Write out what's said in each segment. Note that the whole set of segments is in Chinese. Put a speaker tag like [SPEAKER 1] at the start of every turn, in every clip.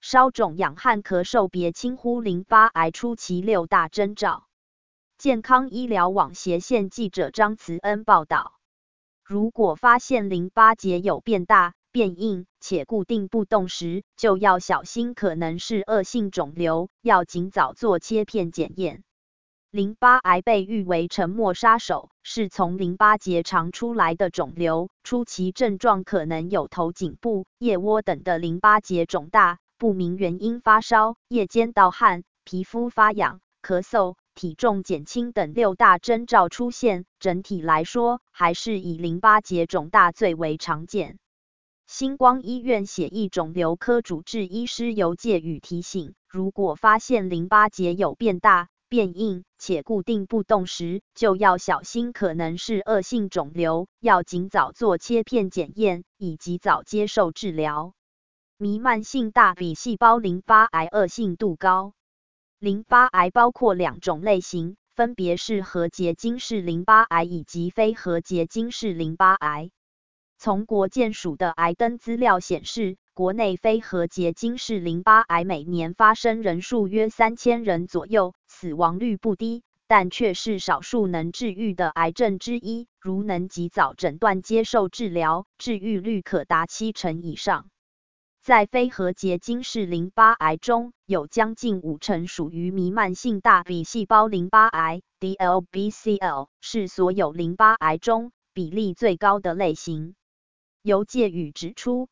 [SPEAKER 1] 烧肿痒和咳嗽别轻忽淋巴癌初期6大征兆。健康医疗网斜线记者张慈恩报道，如果发现淋巴结有变大、变硬且固定不动时，就要小心可能是恶性肿瘤，要尽早做切片检验。淋巴癌被誉为沉默杀手，是从淋巴结长出来的肿瘤，初期症状可能有头颈部、腋窝等的淋巴结肿大，不明原因发烧、夜间盗汗、皮肤发痒、咳嗽、体重减轻等6大征兆出现。整体来说，还是以淋巴结肿大最为常见。星光医院血液肿瘤科主治医师尤介宇提醒，如果发现淋巴结有变大、变硬且固定不动时，就要小心可能是恶性肿瘤，要尽早做切片检验，以及早接受治疗。弥漫性大B细胞淋巴癌恶性度高。淋巴癌包括2种类型，分别是核结晶式淋巴癌以及非核结晶式淋巴癌。从国健署的癌登资料显示，国内非核结晶式淋巴癌每年发生人数约3000人左右，死亡率不低，但却是少数能治愈的癌症之一，如能及早诊断接受治疗，治愈率可达70%以上。在非核结晶式淋巴癌中，有将近50%属于弥漫性大B细胞淋巴癌 （DLBCL）， 是所有淋巴癌中比例最高的类型。尤介宇指出，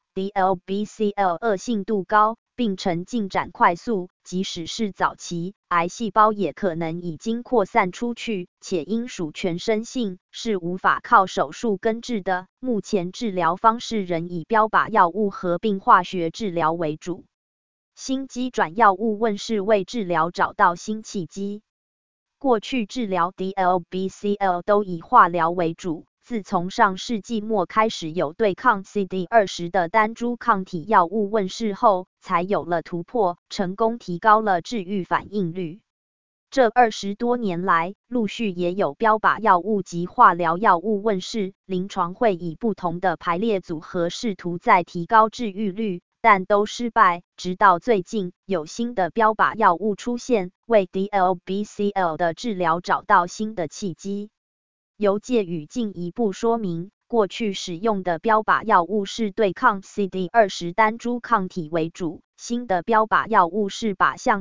[SPEAKER 1] DLBCL 恶性度高，病程进展快速，即使是早期，癌细胞也可能已经扩散出去，且因属全身性，是无法靠手术根治的。目前治疗方式仍以标靶药物合并化学治疗为主。新机转药物问世为治疗找到新契机。过去治疗 DLBCL 都以化疗为主。自从上世纪末开始有对抗 CD20 的单株抗体药物问世后，才有了突破，成功提高了治愈反应率。这20多年来，陆续也有标靶药物及化疗药物问世，临床会以不同的排列组合试图再提高治愈率，但都失败。直到最近，有新的标靶药物出现，为 DLBCL 的治疗找到新的契机。尤介宇进一步说明，过去使用的标靶药物是对抗 CD20 单株抗体为主，新的标靶药物是靶向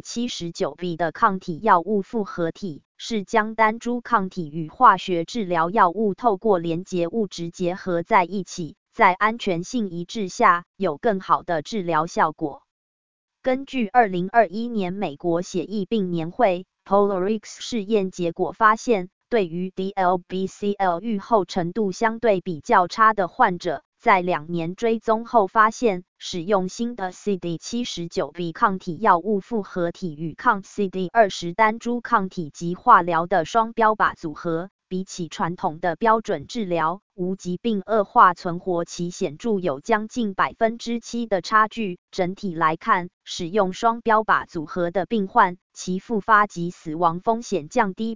[SPEAKER 1] CD79B 的抗体药物复合体，是将单株抗体与化学治疗药物透过连结物质结合在一起，在安全性一致下，有更好的治疗效果。根据2021年美国血液病年会 POLARIX 试验结果发现，对于 DLBCL 预后程度相对比较差的患者，在2年追踪后发现，使用新的 CD79B 抗体药物复合体与抗 CD20 单株抗体及化疗的双标靶组合，比起传统的标准治疗，无疾病恶化存活期显著有将近7%的差距。整体来看，使用双标靶组合的病患，其复发及死亡风险降低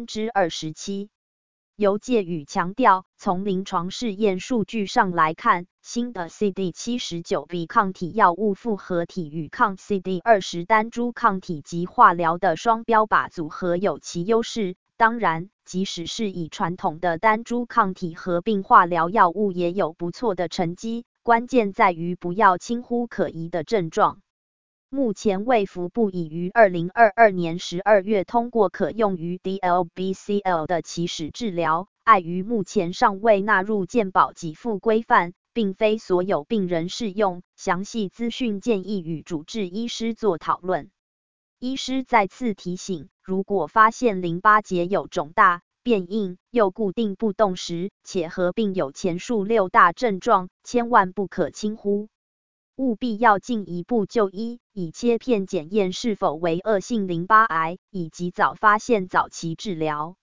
[SPEAKER 1] 27%。尤介宇强调，从临床试验数据上来看，新的 CD79B 抗体药物复合体与抗 CD20 单株抗体及化疗的双标靶组合有其优势。当然，即使是以传统的单株抗体合并化疗药物也有不错的成绩，关键在于不要轻忽可疑的症状。目前卫福部已于2022年12月通过可用于 DLBCL 的起始治疗，碍于目前尚未纳入健保给付规范，并非所有病人适用，详细资讯建议与主治医师做讨论。医师再次提醒，如果发现淋巴结有肿大、变硬又固定不动时，且合并有前述6大症状，千万不可轻忽。务必要进一步就医，以切片检验是否为恶性淋巴癌，以及早发现早期治疗。